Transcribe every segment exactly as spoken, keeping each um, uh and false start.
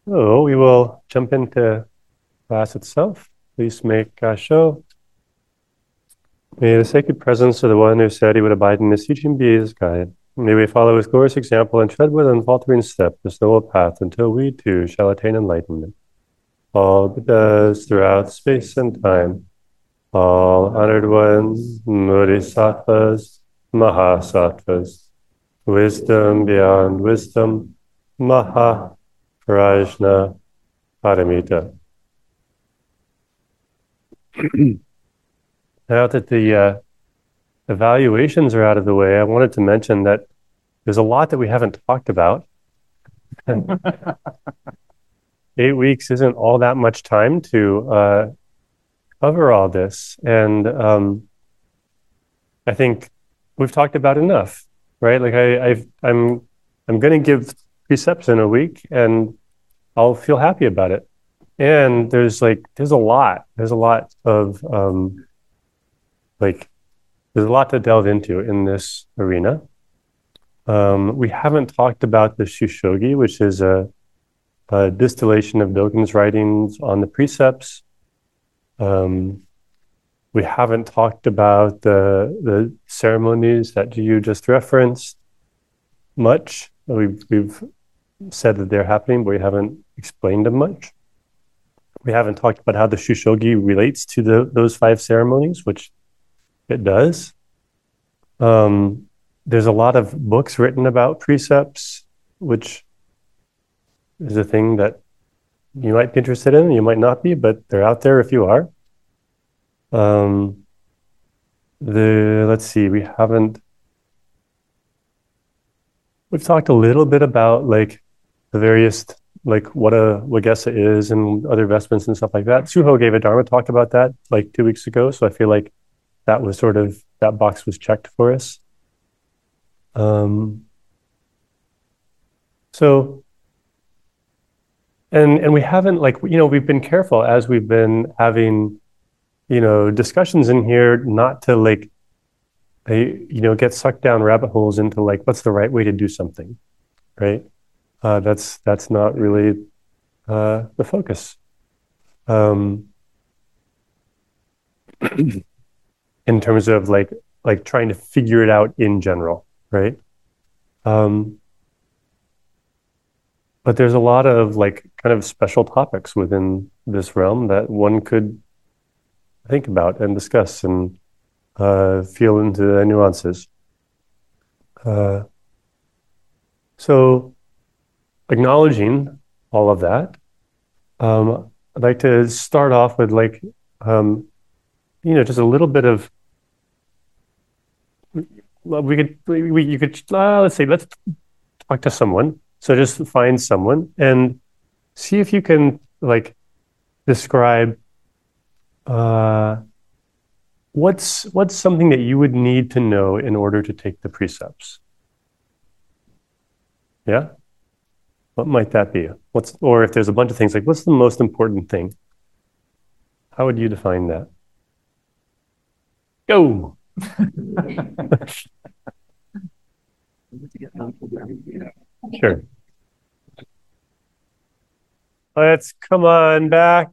So we will jump into class itself. Please make a show. May the sacred presence of the one who said he would abide in this teaching be his guide. May we follow his glorious example and tread with unfaltering step this noble path until we too shall attain enlightenment. All Buddhas throughout space and time, all honored ones, bodhisattvas, mahasattvas, wisdom beyond wisdom, maha prajna paramita. Now that the uh, evaluations are out of the way, I wanted to mention that there's a lot that we haven't talked about. Eight weeks isn't all that much time to uh, cover all this. And um, I think we've talked about enough, right? Like I, I've, I'm, I'm going to give precepts in a week and I'll feel happy about it. And there's like, there's a lot, there's a lot of, um, like, there's a lot to delve into in this arena. Um, we haven't talked about the Shushogi, which is a, a distillation of Dogen's writings on the precepts. Um, we haven't talked about the the ceremonies that you just referenced much. We've, we've said that they're happening, but we haven't explained them much. We haven't talked about how the Shushogi relates to the, those five ceremonies, which it does. Um, there's a lot of books written about precepts, which is a thing that you might be interested in, you might not be, but they're out there if you are. Um, the let's see, we haven't. We've talked a little bit about like the various, like what a Wagesa is and other vestments and stuff like that. Suho gave a Dharma talk about that like two weeks ago, so I feel like that was sort of, that box was checked for us. Um, so, and and we haven't like, you know, we've been careful as we've been having, you know, discussions in here not to like, they, you know, get sucked down rabbit holes into like, what's the right way to do something, right? Uh, that's, that's not really uh, the focus. Um, in terms of like like trying to figure it out in general, right? Um, but there's a lot of like kind of special topics within this realm that one could think about and discuss and uh, feel into the nuances. Uh, so acknowledging all of that, um, I'd like to start off with like, um, you know, just a little bit of, we could, we, you could, uh, let's say, let's talk to someone. So just find someone and see if you can like describe uh, what's what's something that you would need to know in order to take the precepts. Yeah? What might that be? What's, or if there's a bunch of things, like what's the most important thing? How would you define that? Go! Sure. Let's come on back.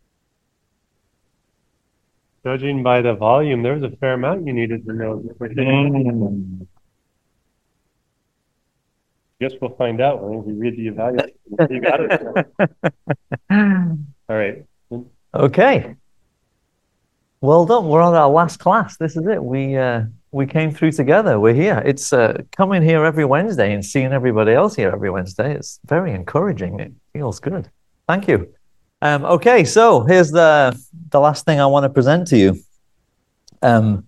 Judging by the volume, there was a fair amount you needed to know. Mm. Guess we'll find out when we read the evaluation. You got it. All right. Okay. Well done. We're on our last class. This is it. We uh, we came through together. We're here. It's uh, coming here every Wednesday and seeing everybody else here every Wednesday. It's very encouraging. It feels good. Thank you. Um, okay, so here's the the last thing I want to present to you. Um,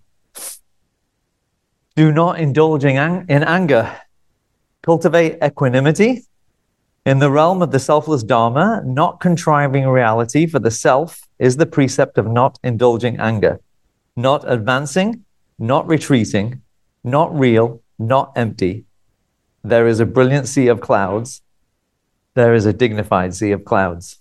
do not indulge in, ang in anger. Cultivate equanimity in the realm of the selfless Dharma. Not contriving reality for the self is the precept of not indulging anger. Not advancing, not retreating, not real, not empty. There is a brilliant sea of clouds. There is a dignified sea of clouds.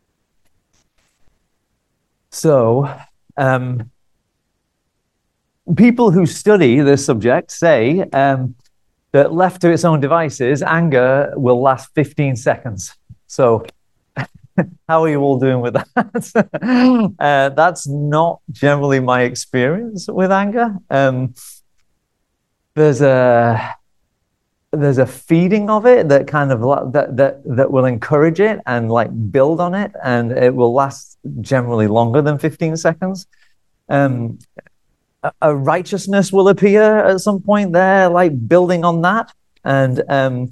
So, um, people who study this subject say um, that left to its own devices, anger will last fifteen seconds. So How are you all doing with that? uh, that's not generally my experience with anger. Um, there's a there's a feeding of it that kind of that that that will encourage it and like build on it, and it will last generally longer than fifteen seconds. Um, a, a righteousness will appear at some point there, like building on that, and um,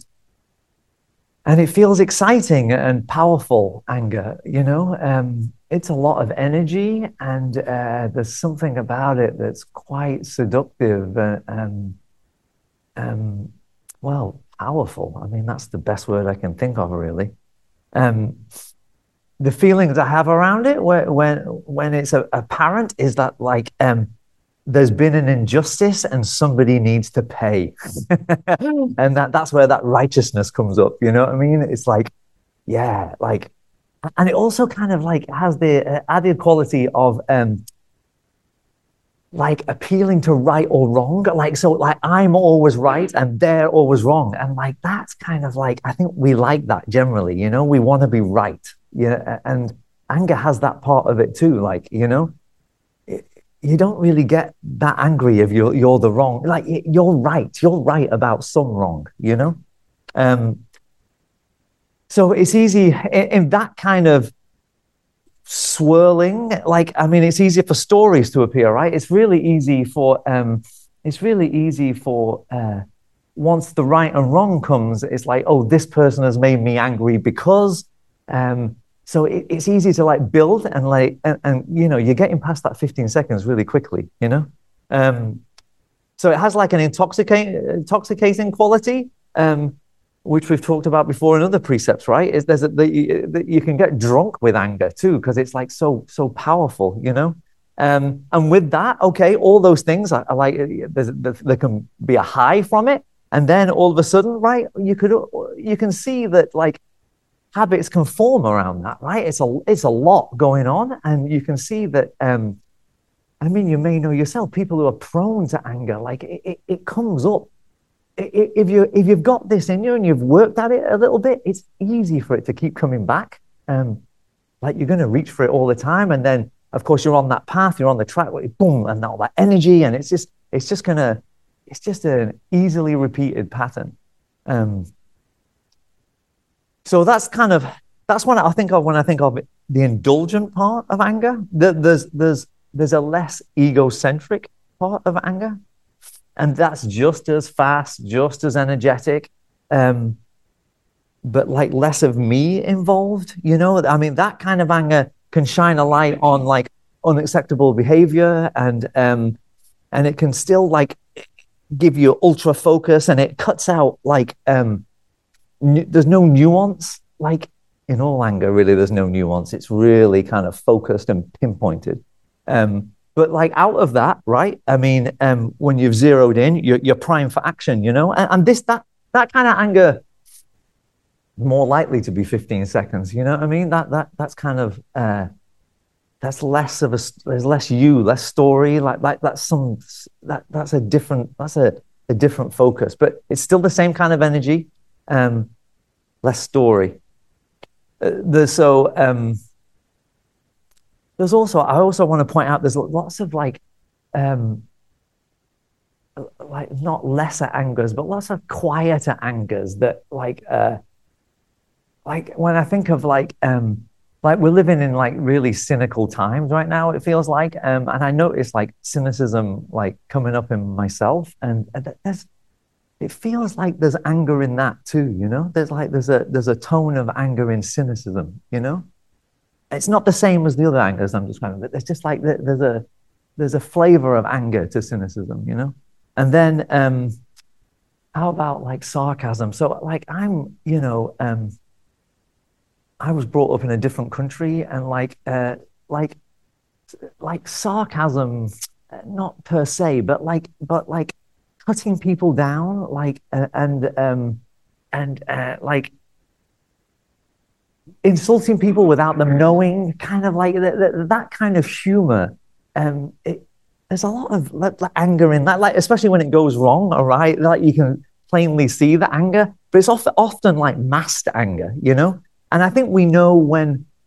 and it feels exciting and powerful. Anger, you know, um, it's a lot of energy, and uh, there's something about it that's quite seductive and. and um, Well, powerful. I mean, that's the best word I can think of, really. Um, the feelings I have around it when when, when it's a, apparent is that like um, there's been an injustice and somebody needs to pay, and that that's where that righteousness comes up. You know what I mean? It's like, yeah, like, and it also kind of like has the added quality of um, like appealing to right or wrong. Like, so like I'm always right and they're always wrong. And like, that's kind of like, I think we like that generally, you know, we want to be right. Yeah. And anger has that part of it too. Like, you know, it, you don't really get that angry if you're, you're the wrong, like you're right. You're right about some wrong, you know? Um, so it's easy in, in that kind of swirling, like I mean it's easier for stories to appear, right? It's really easy for um it's really easy for uh once the right and wrong comes, it's like, oh, this person has made me angry because um so it, it's easy to like build and like and, and you know you're getting past that fifteen seconds really quickly, you know. Um so it has like an intoxicating intoxicating quality, um which we've talked about before in other precepts, right? Is there's a, the, the, you can get drunk with anger too, because it's like so so powerful, you know. Um, and with that, okay, all those things are, are like there's, there can be a high from it, and then all of a sudden, right, you could you can see that like habits can form around that, right? It's a it's a lot going on, and you can see that. Um, I mean, you may know yourself, people who are prone to anger, like it, it, it comes up. If you if you've got this in you and you've worked at it a little bit, it's easy for it to keep coming back. Um, like you're going to reach for it all the time, and then of course you're on that path, you're on the track, where boom, and all that energy, and it's just it's just gonna it's just an easily repeated pattern. Um, so that's kind of that's what I think of when I think of the indulgent part of anger. There's there's there's a less egocentric part of anger. And that's just as fast, just as energetic, um, but like less of me involved, you know? I mean, that kind of anger can shine a light on like unacceptable behavior, and um, and it can still like give you ultra focus, and it cuts out like, um, n- there's no nuance. Like in all anger, really, there's no nuance. It's really kind of focused and pinpointed. Um, But like out of that, right? I mean, um, when you've zeroed in, you're, you're primed for action, you know. And, and this that that kind of anger, more likely to be fifteen seconds. You know what I mean? That that that's kind of uh, that's less of a there's less you, less story. Like like that's some that that's a different that's a, a different focus, but it's still the same kind of energy, um, less story. Uh, the so. Um, There's also, I also want to point out, there's lots of like, um, like not lesser angers, but lots of quieter angers that like, uh, like when I think of like, um, like we're living in like really cynical times right now, it feels like, um, and I notice like cynicism like coming up in myself, and there's, it feels like there's anger in that too, you know. There's like there's a there's a tone of anger in cynicism, you know. It's not the same as the other angers I'm describing, but it's just like there's a there's a flavor of anger to cynicism, you know. And then um, how about like sarcasm? So like I'm, you know, um, I was brought up in a different country, and like uh, like like sarcasm, not per se, but like but like cutting people down, like uh, and um, and uh, like. insulting people without them knowing, kind of like that, that, that kind of humor. Um, it, there's a lot of like, like, anger in that, like especially when it goes wrong. All right, like you can plainly see the anger, but it's often often like masked anger, you know. And I think we know when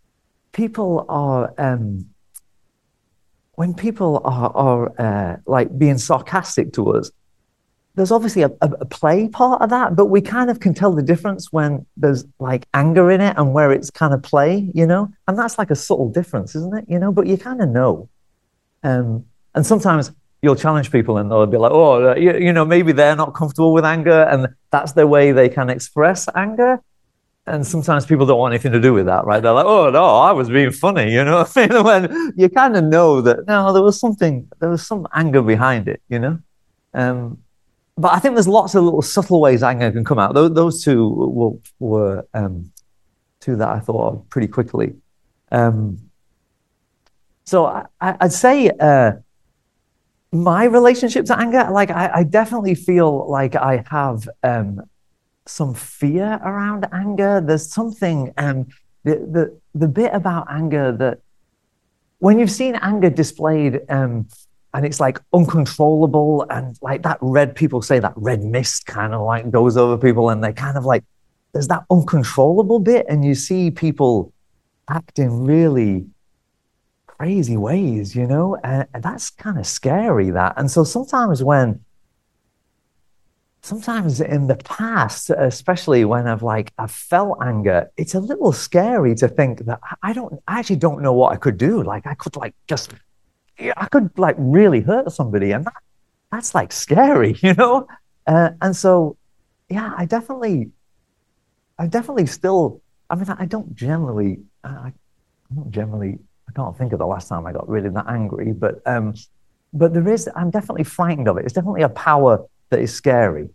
people are um, when people are are uh, like being sarcastic to us, there's obviously a, a, a play part of that, but we kind of can tell the difference when there's like anger in it and where it's kind of play, you know, and that's like a subtle difference, isn't it? You know, but you kind of know. Um, and sometimes you'll challenge people and they'll be like, oh, you, you know, maybe they're not comfortable with anger and that's their way they can express anger. And sometimes people don't want anything to do with that, right? They're like, oh, no, I was being funny, you know? When you kind of know that, no, there was something, there was some anger behind it, you know? Um, but I think there's lots of little subtle ways anger can come out. Those, those two were, were um, two that I thought of pretty quickly. Um, so I, I'd say uh, my relationship to anger, like I, I definitely feel like I have um, some fear around anger. There's something, um, the, the, the bit about anger that when you've seen anger displayed um, and it's like uncontrollable and like that red, people say that red mist kind of like goes over people and they kind of like, there's that uncontrollable bit and you see people act in really crazy ways, you know, and, and that's kind of scary, that. And so sometimes when Sometimes in the past, especially when I've like I've felt anger, it's a little scary to think that I don't, I actually don't know what I could do. Like I could like just, I could like really hurt somebody, and that, that's like scary, you know. Uh, and so, yeah, I definitely, I definitely still. I mean, I don't generally, I, I don't generally, I can't think of the last time I got really that angry, but um, but there is, I'm definitely frightened of it. It's definitely a power that is scary.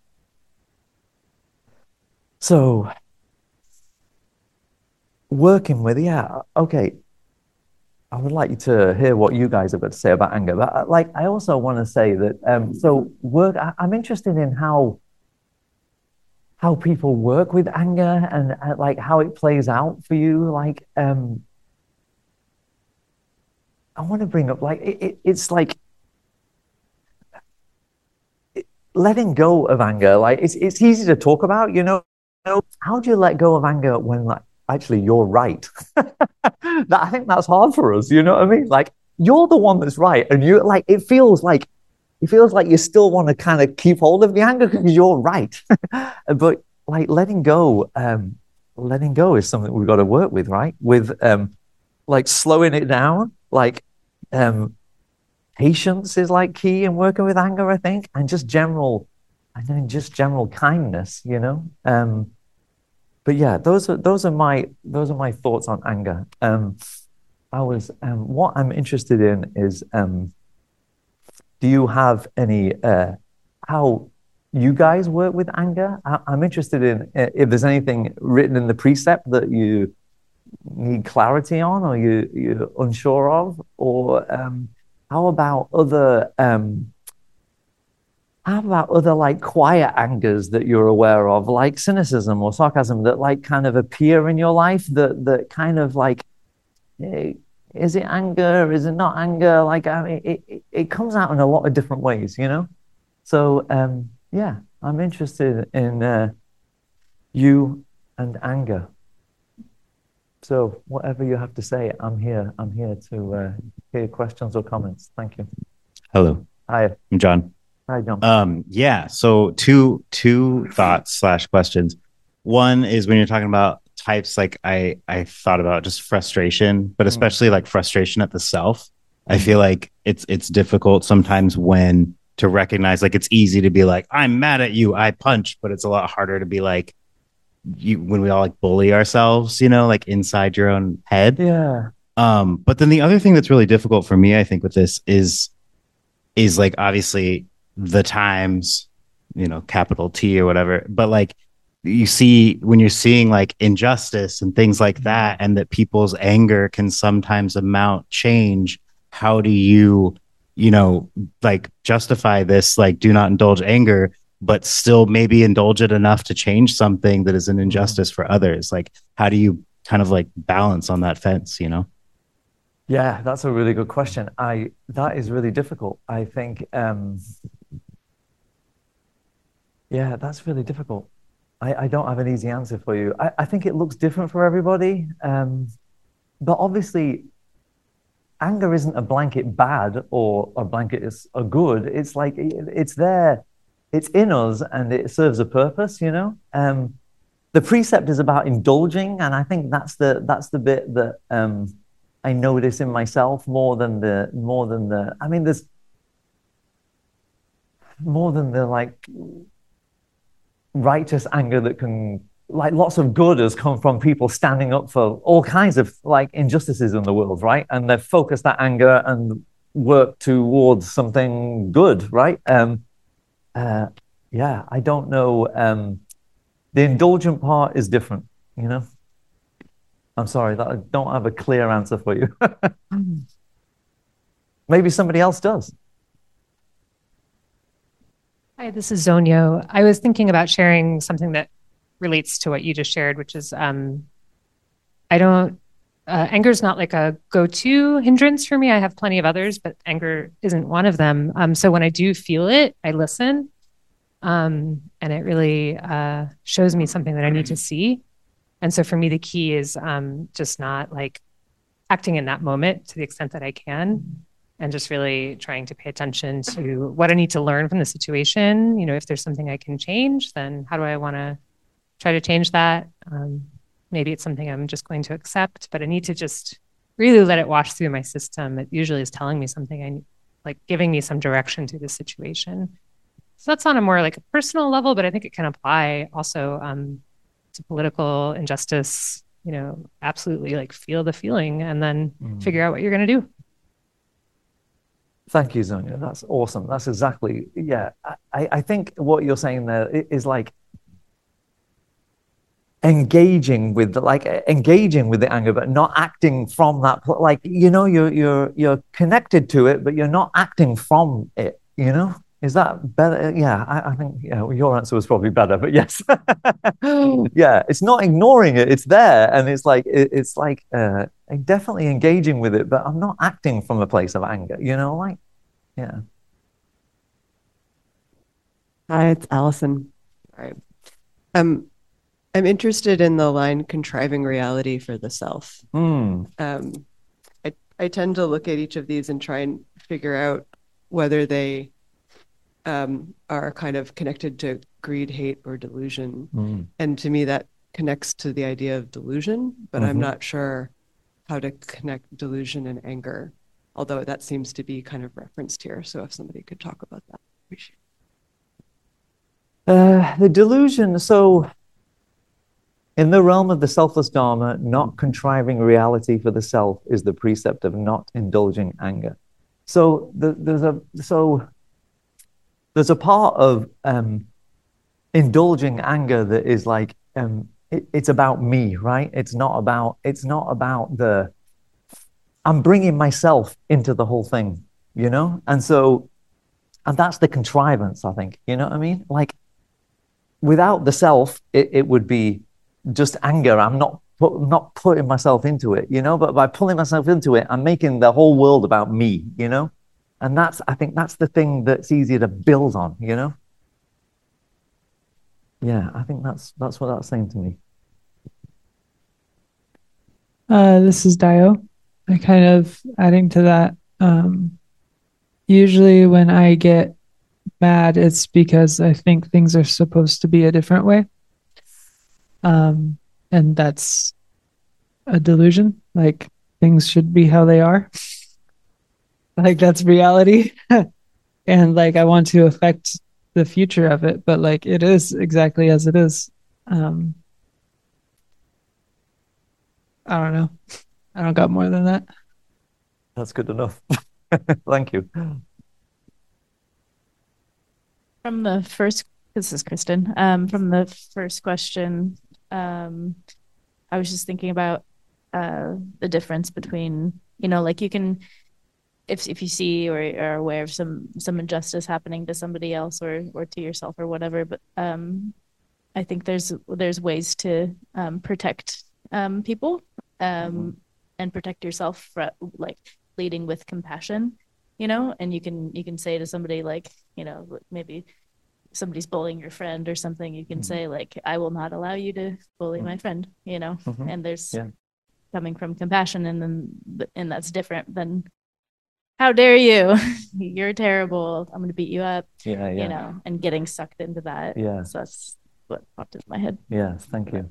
So working with, yeah, okay. I would like you to hear what you guys have got to say about anger. But uh, like, I also want to say that, um, so work, I, I'm interested in how how people work with anger and uh, like how it plays out for you. Like, um, I want to bring up like it, it, it's like it, letting go of anger. Like it's it's easy to talk about, you know. How do you let go of anger when like actually you're right? That I think that's hard for us. You know what I mean? Like you're the one that's right, and you like it feels like it feels like you still want to kind of keep hold of the anger because you're right. But like letting go, um, letting go is something we've got to work with, right? With um, like slowing it down, like um, patience is like key in working with anger, I think, and just general, I mean, just general kindness, you know. Um, but yeah, those are those are my those are my thoughts on anger. Um, I was um, what I'm interested in is um, do you have any uh, how you guys work with anger? I, I'm interested in uh, if there's anything written in the precept that you need clarity on or you you're unsure of, or um, how about other um, how about other like quiet angers that you're aware of, like cynicism or sarcasm that like kind of appear in your life that that kind of like, eh, is it anger? Is it not anger? Like I mean, it, it it comes out in a lot of different ways, you know. So um, yeah, I'm interested in uh, you and anger. So whatever you have to say, I'm here. I'm here to uh, hear questions or comments. Thank you. Hello, Hi. I'm John. Hi, John. Um, yeah, so two two thoughts slash questions. One is when you're talking about types, like I I thought about just frustration, but especially like frustration at the self. I feel like it's it's difficult sometimes when to recognize, like it's easy to be like, I'm mad at you, I punch, but it's a lot harder to be like you when we all like bully ourselves, you know, like inside your own head. Yeah. Um, but then the other thing that's really difficult for me, I think, with this is is like obviously the times, you know, capital T or whatever, but like you see when you're seeing like injustice and things like that, and that people's anger can sometimes amount change. How do you, you know, like justify this, like do not indulge anger, but still maybe indulge it enough to change something that is an injustice for others? Like, how do you kind of like balance on that fence, you know? Yeah, that's a really good question. I that is really difficult. I think um yeah, that's really difficult. I, I don't have an easy answer for you. I, I think it looks different for everybody. Um but obviously, anger isn't a blanket bad or a blanket is a good. It's like it's there, it's in us, and it serves a purpose. You know, um, the precept is about indulging, and I think that's the that's the bit that um, I notice in myself more than the more than the. I mean, there's more than the like righteous anger that can, like, lots of good has come from people standing up for all kinds of like injustices in the world, right? And they've focused that anger and worked towards something good, right? Um, uh, yeah, I don't know. Um, the indulgent part is different, you know. I'm sorry that I don't have a clear answer for you. Maybe somebody else does. Hi, this is Zonyo. I was thinking about sharing something that relates to what you just shared, which is um, I don't, uh, anger is not like a go-to hindrance for me. I have plenty of others, but anger isn't one of them. Um, so when I do feel it, I listen. Um, and it really uh, shows me something that I need to see. And so for me, the key is um, just not like acting in that moment to the extent that I can, and just really trying to pay attention to what I need to learn from the situation. You know, if there's something I can change, then how do I want to try to change that? Um, maybe it's something I'm just going to accept, but I need to just really let it wash through my system. It usually is telling me something, I like giving me some direction to the situation. So that's on a more like a personal level, but I think it can apply also um, to political injustice. You know, absolutely like feel the feeling and then mm. figure out what you're going to do. Thank you, Zonyo. That's awesome. That's exactly, yeah. I, I think what you're saying there is like engaging with the, like engaging with the anger, but not acting from that. Like, you know, you're you're you're connected to it, but you're not acting from it. You know, is that better? Yeah, I, I think yeah. Well, your answer was probably better, but yes, yeah. It's not ignoring it. It's there, and it's like it, it's like uh, definitely engaging with it, but I'm not acting from a place of anger. You know, like yeah. Hi, it's Allison. All right. Um. I'm interested in the line contriving reality for the self. Mm. Um, I, I tend to look at each of these and try and figure out whether they um, are kind of connected to greed, hate, or delusion. Mm. And to me, that connects to the idea of delusion, but mm-hmm. I'm not sure how to connect delusion and anger, although that seems to be kind of referenced here. So if somebody could talk about that, I appreciate it. Uh, the delusion, so... In the realm of the selfless Dharma, not contriving reality for the self is the precept of not indulging anger. So the, there's a so there's a part of um, indulging anger that is like um, it, it's about me, right? It's not about it's not about the. I'm bringing myself into the whole thing, you know, and so and that's the contrivance, I think. You know what I mean? Like without the self, it, it would be just anger. I'm not put, not putting myself into it, you know, but by pulling myself into it, I'm making the whole world about me, you know, and that's, I think that's the thing that's easier to build on, you know. Yeah, I think that's that's what that's saying to me. Uh, this is Dio. I kind of adding to that. Um, usually when I get mad, it's because I think things are supposed to be a different way. Um, and that's a delusion. Like things should be how they are. Like that's reality. And like I want to affect the future of it, but like it is exactly as it is. Um, I don't know. I don't got more than that. That's good enough. Thank you. From the first, this is Kristen. Um, from the first question, um, I was just thinking about uh, the difference between, you know, like you can, if if you see or are aware of some some injustice happening to somebody else or or to yourself or whatever, but um, I think there's there's ways to um, protect um, people um, mm-hmm. and protect yourself for, like leading with compassion, you know, and you can you can say to somebody like, you know, maybe somebody's bullying your friend or something, you can mm-hmm. say like, I will not allow you to bully mm-hmm. my friend, you know, mm-hmm. and there's, yeah. coming from compassion, and then and that's different than how dare you, you're terrible, I'm going to beat you up, Yeah, yeah. you know, and getting sucked into that. Yeah. So that's what popped into my head. Yes, thank you.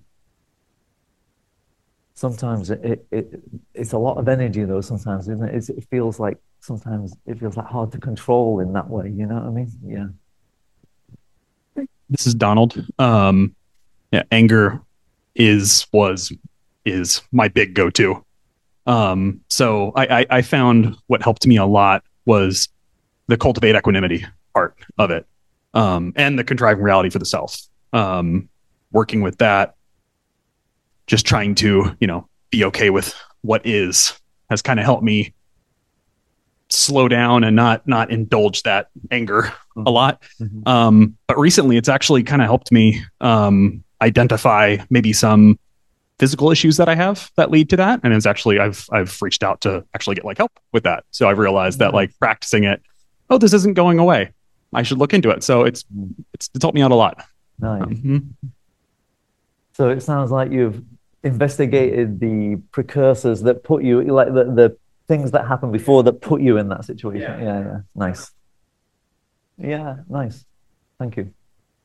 Sometimes it, it, it it's a lot of energy though. Sometimes, isn't it? It's, it feels like sometimes it feels like hard to control in that way. You know what I mean? Yeah. This is Donald. Um, yeah, anger is was is my big go-to. Um, so I, I I found what helped me a lot was the cultivate equanimity part of it, um, and the contriving reality for the self. Um, working with that, just trying to you know be okay with what is, has kind of helped me slow down and not not indulge that anger mm-hmm. a lot. Mm-hmm. Um, but recently, it's actually kind of helped me um, identify maybe some physical issues that I have that lead to that, and it's actually I've I've reached out to actually get like help with that. So I've realized mm-hmm. that like practicing it, oh, this isn't going away. I should look into it. So it's it's it's helped me out a lot. Nice. Mm-hmm. So it sounds like you've investigated the precursors that put you like the the things that happened before that put you in that situation. Yeah, yeah, yeah. Nice. Yeah, nice. Thank you.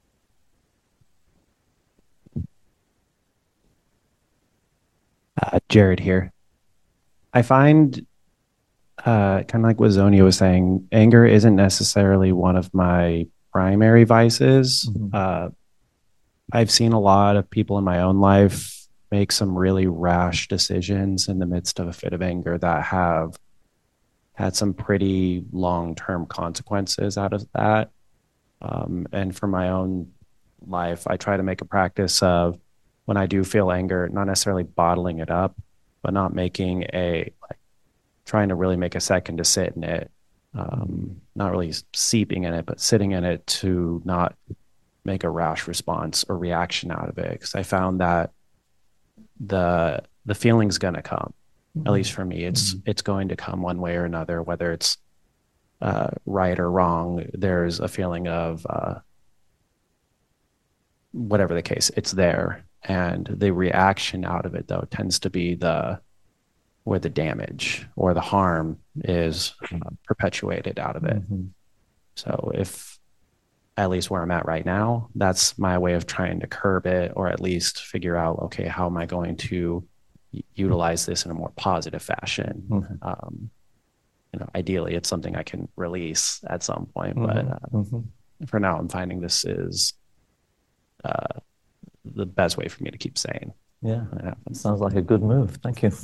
Uh, Jared here. I find, uh, kind of like what Zonia was saying, anger isn't necessarily one of my primary vices. Mm-hmm. Uh, I've seen a lot of people in my own life make some really rash decisions in the midst of a fit of anger that have had some pretty long-term consequences out of that. Um, and for my own life, I try to make a practice of when I do feel anger, not necessarily bottling it up, but not making a, like, trying to really make a second to sit in it, um, not really seeping in it, but sitting in it to not make a rash response or reaction out of it. Because I found that the the feeling's gonna come. Mm-hmm. At least for me, it's mm-hmm. it's going to come one way or another, whether it's uh, right or wrong. There's a feeling of uh, whatever the case, it's there. And the reaction out of it, though, tends to be the where the damage or the harm is uh, perpetuated out of it. Mm-hmm. So if, at least where I'm at right now, that's my way of trying to curb it, or at least figure out, okay, how am I going to y- utilize this in a more positive fashion? Mm-hmm. Um, you know, ideally, it's something I can release at some point, mm-hmm. but uh, mm-hmm. for now, I'm finding this is uh, the best way for me to keep sane. Yeah, it sounds like a good move. Thank you.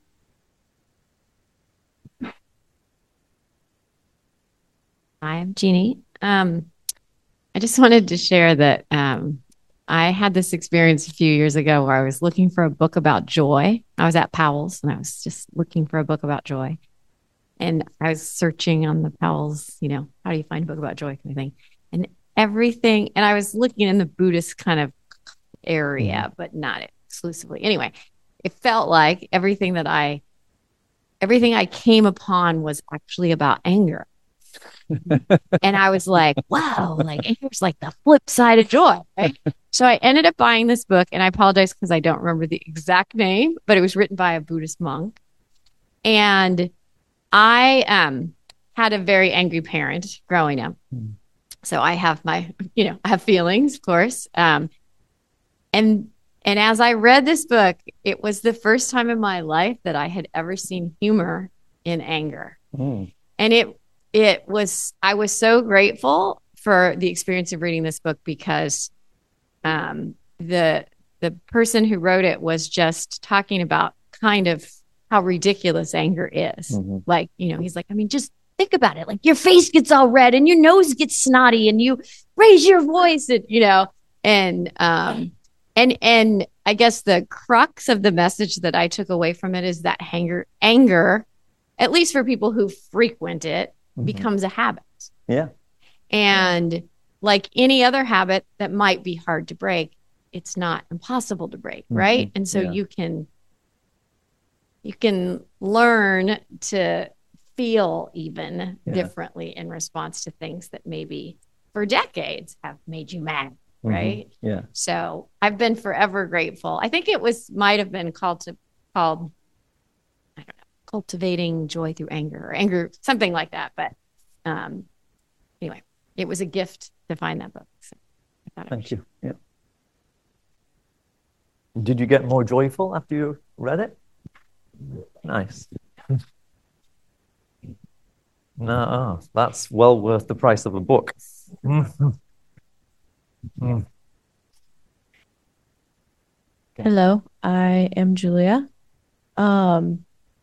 Hi, I'm Jeannie. Um, I just wanted to share that um, I had this experience a few years ago where I was looking for a book about joy. I was at Powell's and I was just looking for a book about joy. And I was searching on the Powell's, you know, how do you find a book about joy kind of thing? And everything, and I was looking in the Buddhist kind of area, mm-hmm. but not exclusively. Anyway, it felt like everything that I, everything I came upon was actually about anger. And I was like, wow, like anger's like the flip side of joy, right? So I ended up buying this book, and I apologize because I don't remember the exact name, but it was written by a Buddhist monk. And I um had a very angry parent growing up. Mm. So I have my, you know, I have feelings, of course. Um, and and as I read this book, it was the first time in my life that I had ever seen humor in anger. Mm. And it it was, I was so grateful for the experience of reading this book because um, the the person who wrote it was just talking about kind of how ridiculous anger is. Mm-hmm. Like, you know, he's like, I mean, just think about it. Like your face gets all red and your nose gets snotty and you raise your voice and, you know, and, um, and, and I guess the crux of the message that I took away from it is that anger, anger, at least for people who frequent it, mm-hmm. becomes a habit. Yeah. And like any other habit that might be hard to break, it's not impossible to break. Mm-hmm. Right. And so yeah. you can, you can learn to feel even yeah. differently in response to things that maybe for decades have made you mad. Right. Mm-hmm. Yeah. So I've been forever grateful. I think it was, might have been called to called, I don't know, Cultivating Joy Through Anger or Anger, something like that. But um, anyway, it was a gift to find that book. So I thought I would Thank you. Yeah. Did you get more joyful after you read it? Nice. No, that's well worth the price of a book. Mm. Mm. Hello, I am Julia. Um,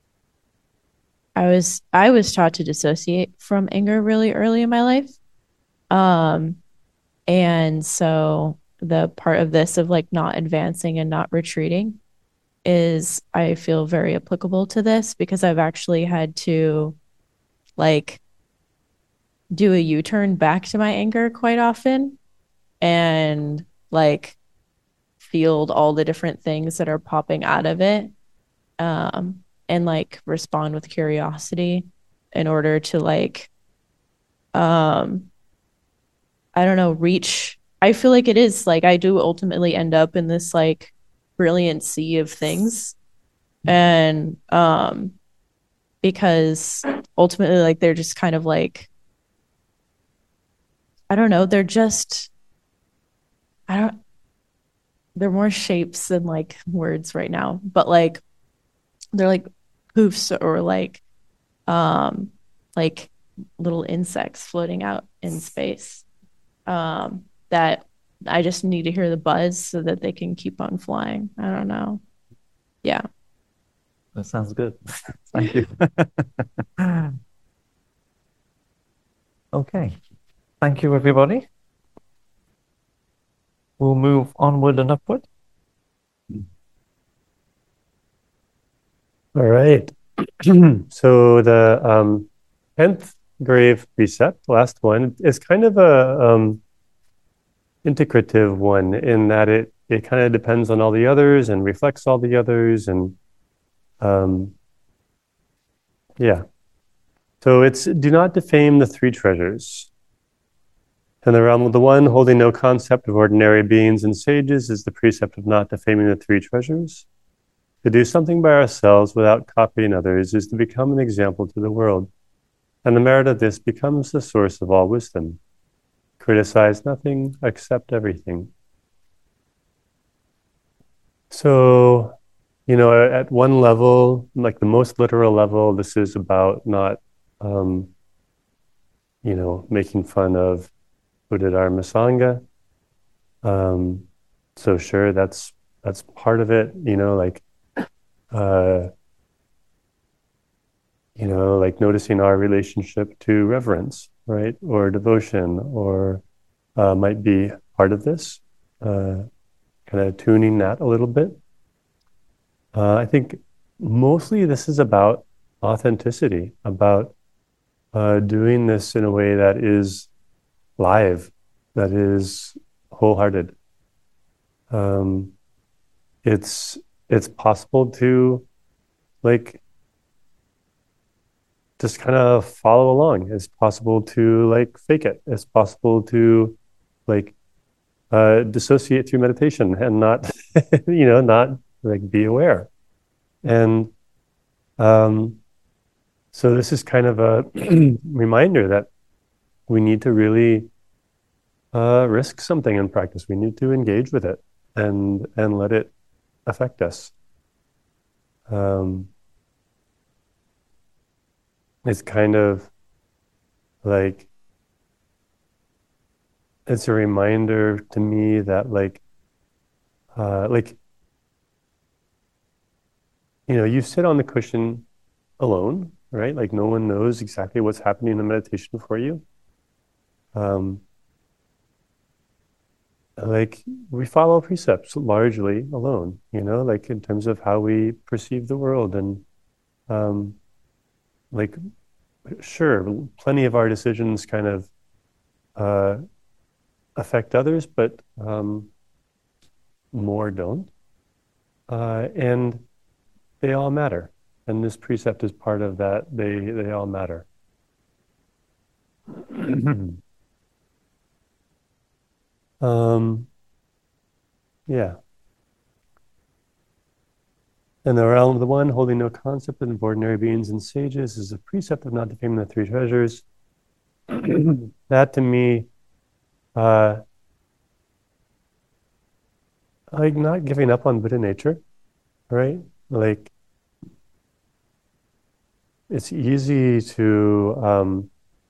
I was I was taught to dissociate from anger really early in my life. Um, and so the part of this of like not advancing and not retreating is I feel very applicable to this because I've actually had to like do a U-turn back to my anger quite often and like field all the different things that are popping out of it um and like respond with curiosity in order to like um I don't know reach I feel like it is like I do ultimately end up in this like brilliant sea of things and um because ultimately like they're just kind of like I don't know they're just I don't they're more shapes than like words right now but like they're like poofs or like um like little insects floating out in space um that I just need to hear the buzz so that they can keep on flying. I don't know. Yeah. That sounds good. Thank you. Okay. Thank you, everybody. We'll move onward and upward. All right. So the um, tenth grave precept, last one, is kind of a um, integrative one in that it it kind of depends on all the others and reflects all the others, and um, yeah. So it's do not defame the three treasures. And the realm of the one holding no concept of ordinary beings and sages is the precept of not defaming the three treasures. To do something by ourselves without copying others is to become an example to the world, and the merit of this becomes the source of all wisdom. Criticize nothing, accept everything. So, you know, at one level, like the most literal level, this is about not, um, you know, making fun of Buddhadharma Sangha. Um, so sure, that's that's part of it, you know, like uh, you know, like noticing our relationship to reverence, right? Or devotion, or uh, might be part of this, uh, kind of tuning that a little bit. Uh, I think mostly this is about authenticity, about uh, doing this in a way that is live, that is wholehearted. Um, it's it's possible to like just kind of follow along. It's possible to like fake it. It's possible to like uh, dissociate through meditation and not, you know, not like be aware. And um, so this is kind of a reminder that we need to really uh, risk something in practice. We need to engage with it and and let it affect us. Um, it's kind of like it's a reminder to me that like uh, like you know you sit on the cushion alone, right? Like no one knows exactly what's happening in the meditation for you. Um, like we follow precepts largely alone, you know, like in terms of how we perceive the world and um, like sure, plenty of our decisions kind of uh, affect others, but um, more don't. Uh, and they all matter. And this precept is part of that. They they all matter. um, yeah. In the realm of the one, holding no concept of ordinary beings and sages is a precept of not defaming the three treasures. That to me, uh, like not giving up on Buddha nature, right? Like it's easy to um,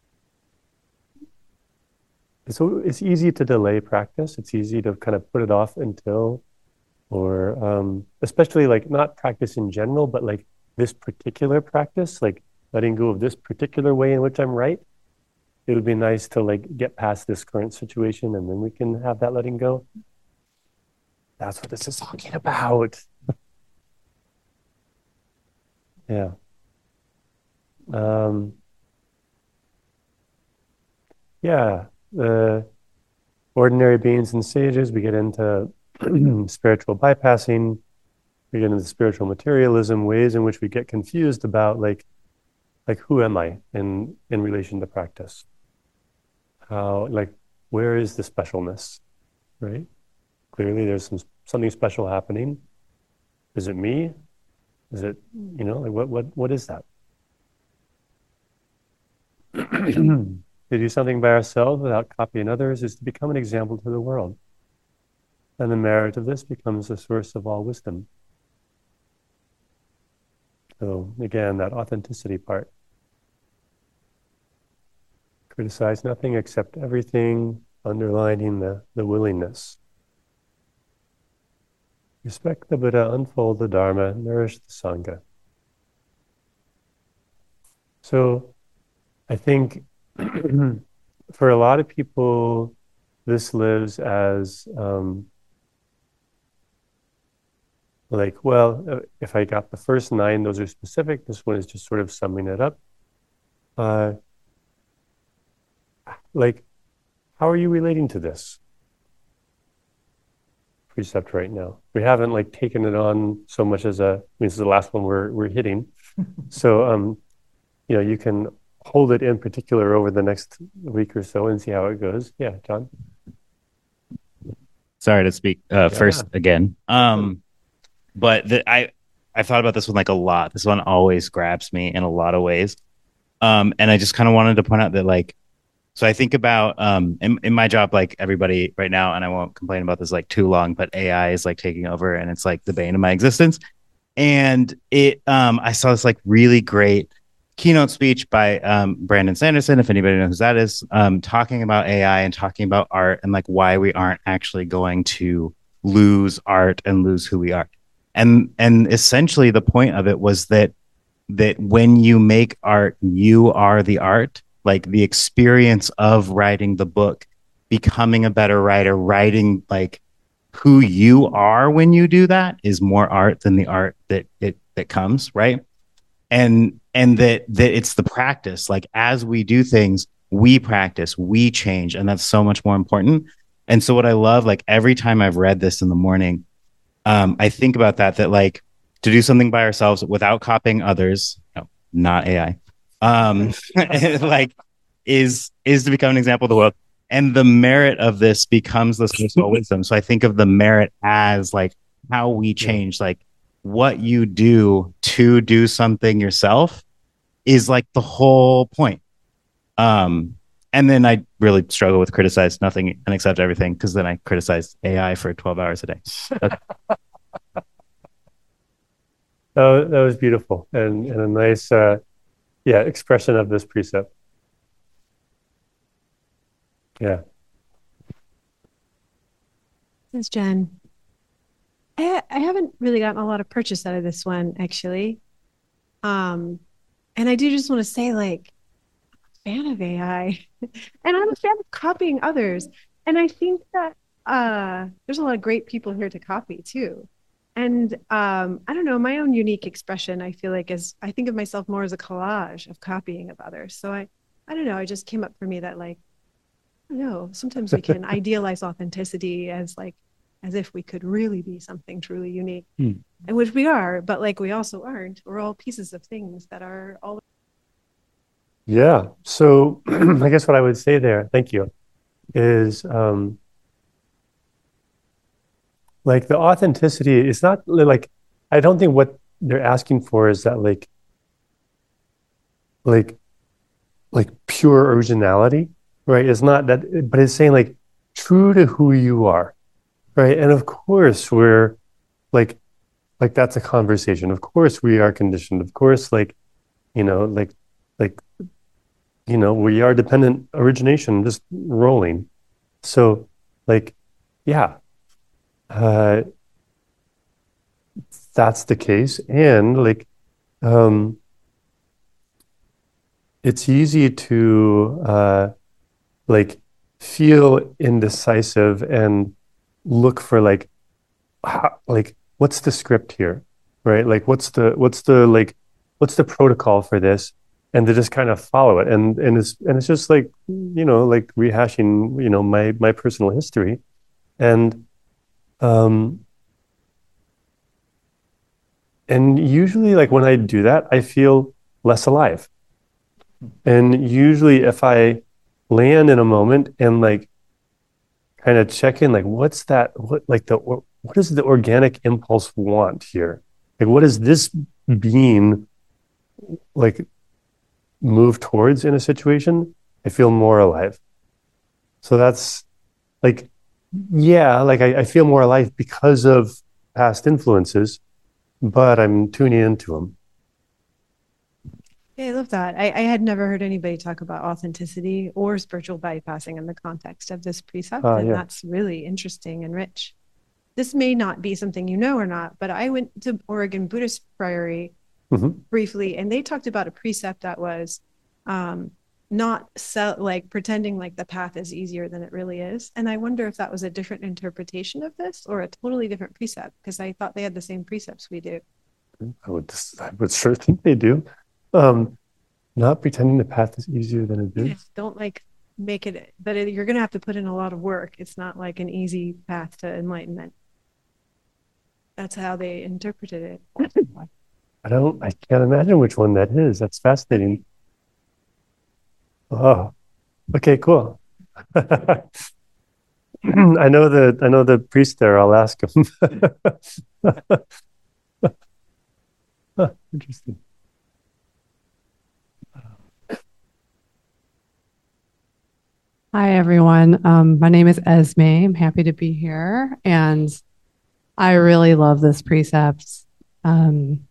it's it's easy to delay practice. It's easy to kind of put it off until, or um, especially like not practice in general, but like this particular practice, like letting go of this particular way in which I'm right. It would be nice to like get past this current situation, and then we can have that letting go. That's what this is talking about. Yeah. Um, yeah. The ordinary beings and sages, we get into spiritual bypassing, we get into spiritual materialism, ways in which we get confused about like, like who am I in in relation to practice? How, like, where is the specialness, right? Clearly, there's some something special happening. Is it me? Is it, you know, like what what what is that? To do something by ourselves without copying others is to become an example to the world. And the merit of this becomes the source of all wisdom. So again, that authenticity part. Criticize nothing, accept everything, underlining the, the willingness. Respect the Buddha, unfold the Dharma, nourish the Sangha. So I think for a lot of people, this lives as um, like, well, if I got the first nine, those are specific. This one is just sort of summing it up. Uh, like, how are you relating to this precept right now? We haven't like taken it on so much as a, I mean, this is the last one we're we're hitting. So, um, you know, you can hold it in particular over the next week or so and see how it goes. Yeah, John. Sorry to speak uh, yeah. first again. Um, but the, I I thought about this one like a lot. This one always grabs me in a lot of ways. Um, and I just kind of wanted to point out that like, so I think about um, in, in my job, like everybody right now, and I won't complain about this like too long, but A I is like taking over and it's like the bane of my existence. And it, um, I saw this like really great keynote speech by um, Brandon Sanderson, if anybody knows who that is, um, talking about A I and talking about art and like why we aren't actually going to lose art and lose who we are. And and essentially the point of it was that that when you make art, you are the art. Like the experience of writing the book, becoming a better writer, writing like who you are when you do that is more art than the art that it that comes, right? And and that that it's the practice. Like as we do things, we practice, we change, and that's so much more important. And so what I love, like every time I've read this in the morning, um, I think about that, that like to do something by ourselves without copying others, no, not A I. Um, like is is to become an example of the world, and the merit of this becomes the source of wisdom. So I think of the merit as like how we change, like what you do to do something yourself is like the whole point. Um, and then I really struggle with criticize nothing and accept everything because then I criticize A I for twelve hours a day. Okay. that, that was beautiful and, and a nice. Uh, Yeah, expression of this precept. Yeah. This is Jen. I I haven't really gotten a lot of purchase out of this one, actually. Um, and I do just want to say, like, I'm a fan of A I, and I'm a fan of copying others. And I think that uh, there's a lot of great people here to copy too. And um, I don't know, my own unique expression, I feel like is, I think of myself more as a collage of copying of others. So I, I don't know, it just came up for me that like, I don't know, sometimes we can idealize authenticity as like, as if we could really be something truly unique, hmm. and which we are, but like we also aren't. We're all pieces of things that are all. Yeah. So I guess what I would say there, thank you, is um, like the authenticity is not like, I don't think what they're asking for is that like like like pure originality, right? It's not that, but it's saying like true to who you are, right? And of course we're like like that's a conversation. Of course we are conditioned. Of course, like you know, like like you know, we are dependent origination, just rolling. So like, yeah, uh, that's the case, and like, um, it's easy to uh, like feel indecisive and look for like, how, like what's the script here, right? Like, what's the what's the like, what's the protocol for this? And to just kind of follow it, and and it's and it's just like you know, like rehashing you know my my personal history, and um, and usually like when I do that, I feel less alive. And usually if I land in a moment and like kind of check in, like what's that, what like the, what does the organic impulse want here? Like what is this being like move towards in a situation? I feel more alive. So that's like, yeah, like I, I feel more alive because of past influences, but I'm tuning into them. Yeah, I love that. I, I had never heard anybody talk about authenticity or spiritual bypassing in the context of this precept, Uh, and yeah. that's really interesting and rich. This may not be something you know or not, but I went to Oregon Buddhist Priory Mhm. briefly, and they talked about a precept that was um, not sell, like pretending like the path is easier than it really is. And I wonder if that was a different interpretation of this or a totally different precept, because I thought they had the same precepts we do. I would just, I would sure think they do. Um, not pretending the path is easier than it is. Don't like make it, but it, you're going to have to put in a lot of work. It's not like an easy path to enlightenment. That's how they interpreted it. I don't, I can't imagine which one that is. That's fascinating. Oh, okay, cool. I know the, I know the priest there. I'll ask him. Huh, interesting. Hi, everyone. Um, my name is Esme. I'm happy to be here. And I really love this precept. Um,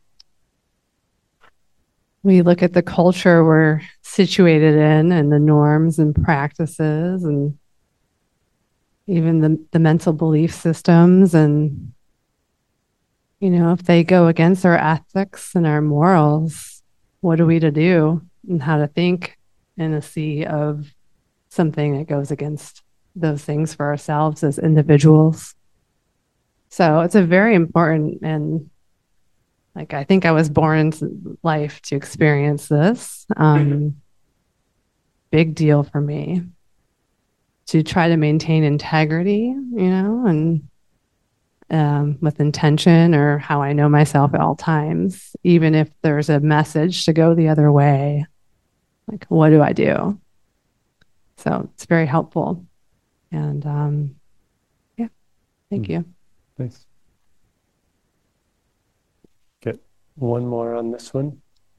we look at the culture we're situated in and the norms and practices and even the, the mental belief systems. And, you know, if they go against our ethics and our morals, what are we to do and how to think in a sea of something that goes against those things for ourselves as individuals. So it's a very important, and like I think I was born into life to experience this. Um, big deal for me to try to maintain integrity, you know, and um, with intention or how I know myself at all times, even if there's a message to go the other way. Like, what do I do? So it's very helpful. And um, yeah, thank you. Thanks. Get one more on this one.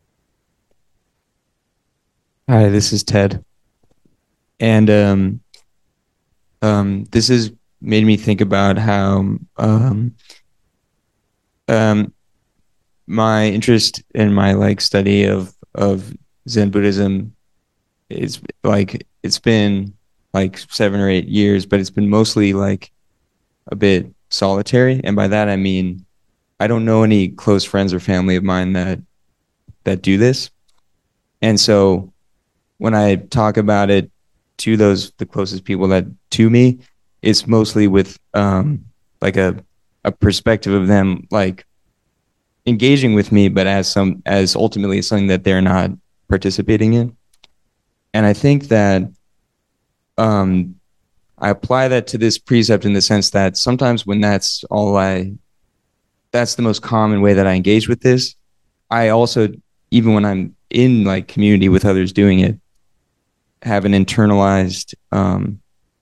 Hi, this is Ted. And um, um, this has made me think about how um, um, my interest in my like study of, of Zen Buddhism is like, it's been like seven or eight years, but it's been mostly like a bit solitary. And by that, I mean, I don't know any close friends or family of mine that, that do this. And so when I talk about it to those, the closest people that to me, it's mostly with um, like a, a perspective of them, like engaging with me, but as some, as ultimately something that they're not participating in. And I think that um, I apply that to this precept in the sense that sometimes when that's all I, that's the most common way that I engage with this. I also, even when I'm in like community with others doing it, have an internalized um,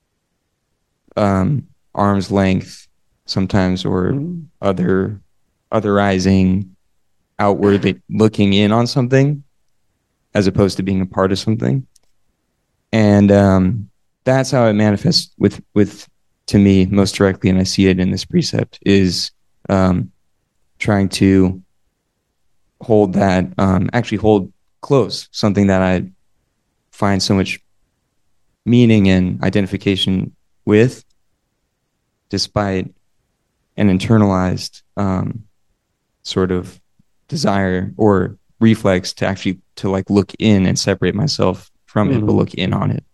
um, arm's length sometimes, or mm-hmm. other otherizing outwardly looking in on something as opposed to being a part of something. And um, that's how it manifests with, with, to me, most directly, and I see it in this precept, is um, trying to hold that, um, actually hold close, something that I find so much meaning and identification with, despite an internalized um, sort of desire or reflex to actually to like look in and separate myself from mm-hmm. it, but look in on it.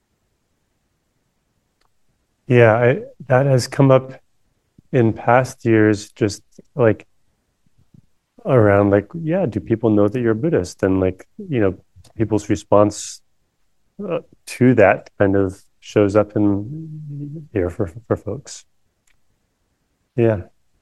Yeah, I, that has come up in past years, just like around like, yeah, do people know that you're Buddhist? And like, you know, people's response uh, to that kind of shows up in here for, for folks. Yeah.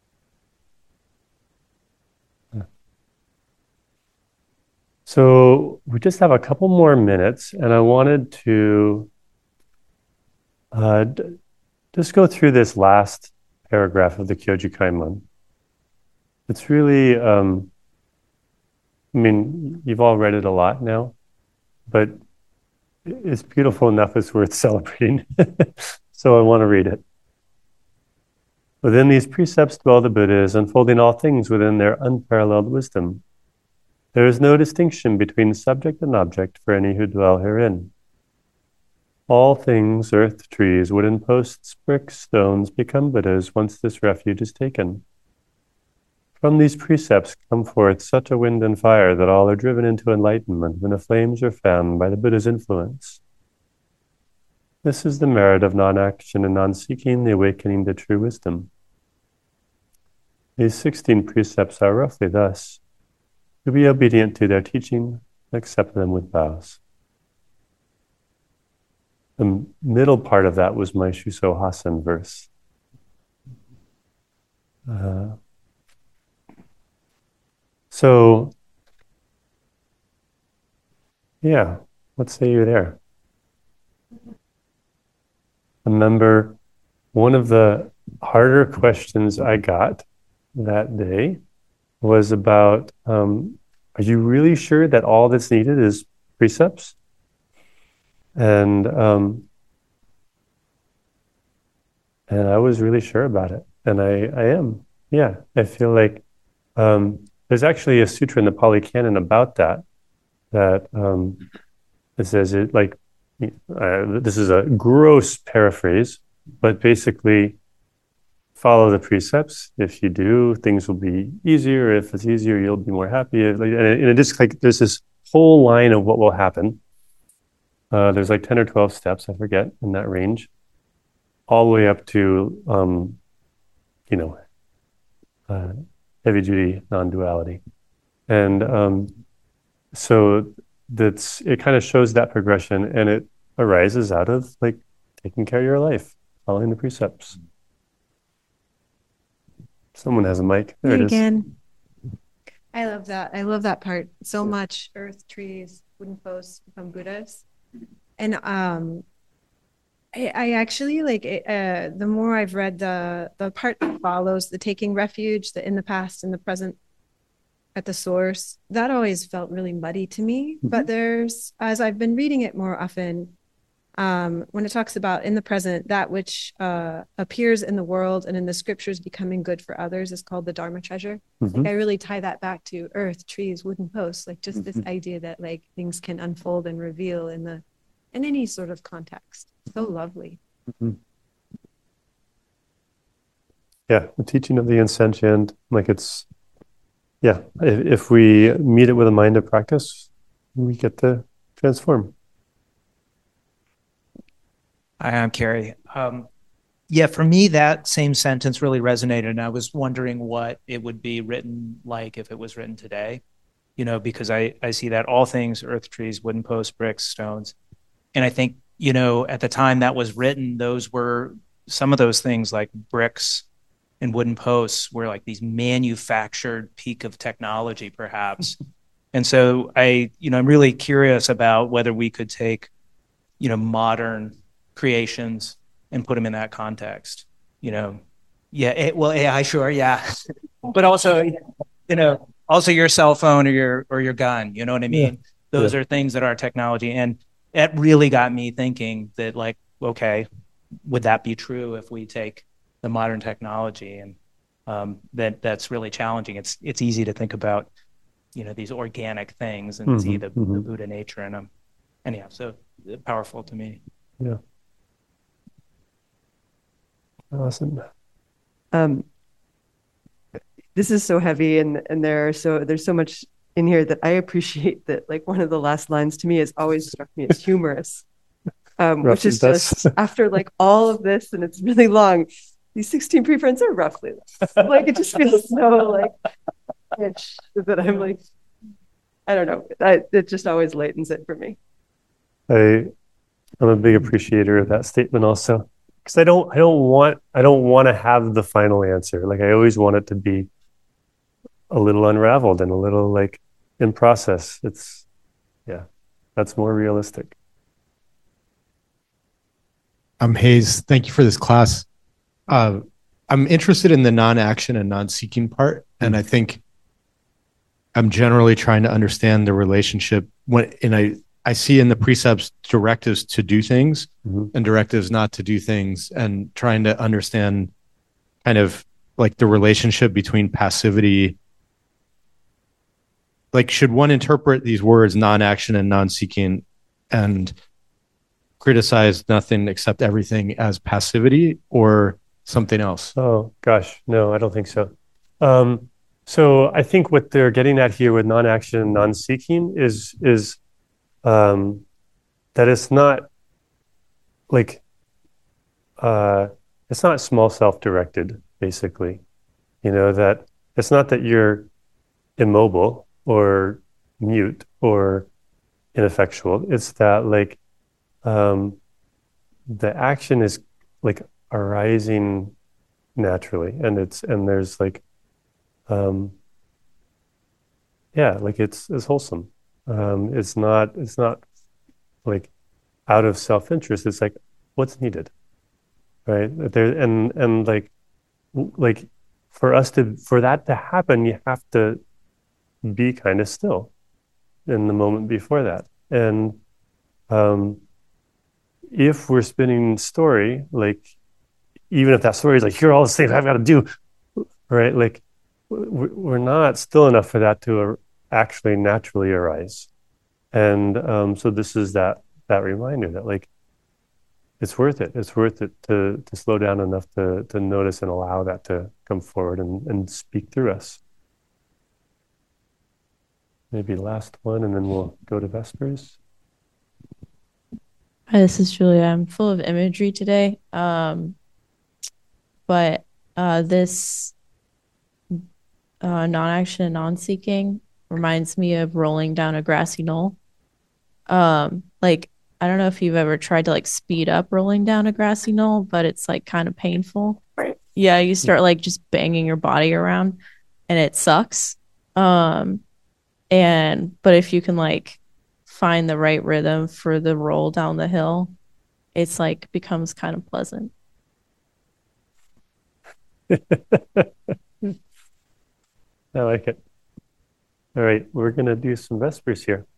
So we just have a couple more minutes, and I wanted to uh, d- just go through this last paragraph of the Kyoji Kaimon. It's really, um, I mean, you've all read it a lot now, but it's beautiful enough it's worth celebrating. So I want to read it. Within these precepts dwell the Buddhas, unfolding all things within their unparalleled wisdom. There is no distinction between subject and object for any who dwell herein. All things, earth, trees, wooden posts, bricks, stones, become Buddhas once this refuge is taken. From these precepts come forth such a wind and fire that all are driven into enlightenment when the flames are fanned by the Buddha's influence. This is the merit of non-action and non-seeking, the awakening to true wisdom. These sixteen precepts are roughly thus: to be obedient to their teaching, accept them with bows. The middle part of that was my Shuso Hasen verse. Uh, so, yeah, what say you there? Remember, one of the harder questions I got that day was about, um, are you really sure that all that's needed is precepts? And um, and I was really sure about it. And I, I am. Yeah, I feel like um, there's actually a sutra in the Pali Canon about that, that um, it says it like, uh, this is a gross paraphrase, but basically follow the precepts. If you do, things will be easier. If it's easier, you'll be more happy. And it just like, there's this whole line of what will happen. Uh, there's like ten or twelve steps, I forget, in that range, all the way up to, um, you know, uh, heavy duty non-duality. And um, so that's, it kind of shows that progression, and it arises out of like taking care of your life, following the precepts. Someone has a mic. There Me it is. Again. I love that. I love that part so much. Earth, trees, wooden posts become Buddhas. And um, I, I actually like it, uh, the more I've read the the part that follows, the taking refuge, the in the past, in the present, at the source, that always felt really muddy to me. Mm-hmm. But there's, as I've been reading it more often, um, when it talks about in the present, that which uh, appears in the world and in the scriptures becoming good for others is called the Dharma treasure. Mm-hmm. Like I really tie that back to earth, trees, wooden posts, like just mm-hmm. this idea that like things can unfold and reveal in the in any sort of context. So lovely. Mm-hmm. Yeah, the teaching of the insentient, like it's, yeah, if, if we meet it with a mind of practice, we get to transform. Hi, I'm Carrie. Um, yeah, for me, that same sentence really resonated, and I was wondering what it would be written like if it was written today, you know, because I, I see that all things, earth, trees, wooden posts, bricks, stones. And I think, you know, at the time that was written, those were some of those things like bricks and wooden posts were like these manufactured peak of technology, perhaps. And so I, you know, I'm really curious about whether we could take, you know, modern creations and put them in that context, you know. Yeah, it, well, A I, sure, yeah. But also, you know, also your cell phone or your or your gun. You know what I mean? Yeah. Those Yeah. are things that are technology, and it really got me thinking that, like, okay, would that be true if we take the modern technology? And um, that that's really challenging. It's it's easy to think about, you know, these organic things and see Mhm, the, the mhm. Buddha nature in them. Anyhow, so uh, powerful to me. Yeah. Awesome. Um, this is so heavy, and and there are so there's so much in here that I appreciate. That, like, one of the last lines to me has always struck me as humorous, um, which Roughly, is that's- just after like all of this, and it's really long. These sixteen preprints are roughly this. Like, it just feels so like itch that I'm like, I don't know. I, it just always lightens it for me. I I'm a big appreciator of that statement also, because I don't I don't want I don't want to have the final answer. Like, I always want it to be a little unraveled and a little like in process. It's yeah, that's more realistic. I'm Hayes. Thank you for this class. Uh, I'm interested in the non-action and non-seeking part, and I think I'm generally trying to understand the relationship when, and I I see in the precepts directives to do things Mhm. and directives not to do things, and trying to understand kind of like the relationship between passivity. Like, should one interpret these words non-action and non-seeking and criticize nothing except everything as passivity, or something else? Oh gosh, no, I don't think so. Um, so I think what they're getting at here with non-action and non-seeking is is um, that it's not like uh, it's not small self-directed, basically. You know, that it's not that you're immobile or mute or ineffectual. It's that, like, um, the action is like arising naturally, and it's and there's like um yeah, like it's it's wholesome. Um it's not it's not like out of self-interest. It's like what's needed, right? There and and like w- like for us to for that to happen, you have to be kind of still in the moment before that. And um if we're spinning story, like, even if that story is like, here are all the things I've got to do, right? Like, w- we're not still enough for that to ar- actually naturally arise. And um, so this is that that reminder that, like, it's worth it. It's worth it to to slow down enough to to notice and allow that to come forward and, and speak through us. Maybe last one, and then we'll go to Vespers. Hi, this is Julia. I'm full of imagery today. Um, but uh, this uh, non-action and non-seeking reminds me of rolling down a grassy knoll. Um, like, I don't know if you've ever tried to like speed up rolling down a grassy knoll, but it's like kind of painful. Right. Yeah, you start like just banging your body around, and it sucks. Um, and but if you can like find the right rhythm for the roll down the hill, it's like becomes kind of pleasant. I like it. All right, we're gonna do some Vespers here.